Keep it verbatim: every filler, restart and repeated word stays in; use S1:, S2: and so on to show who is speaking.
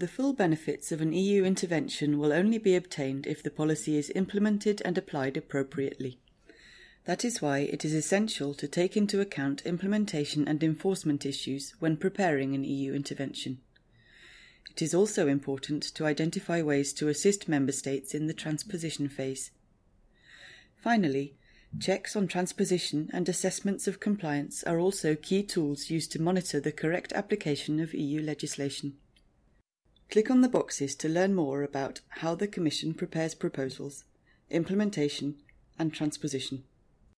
S1: The full benefits of an E U intervention will only be obtained if the policy is implemented and applied appropriately. That is why it is essential to take into account implementation and enforcement issues when preparing an E U intervention. It is also important to identify ways to assist Member States in the transposition phase. Finally, checks on transposition and assessments of compliance are also key tools used to monitor the correct application of E U legislation. Click on the boxes to learn more about how the Commission prepares proposals, implementation, and transposition.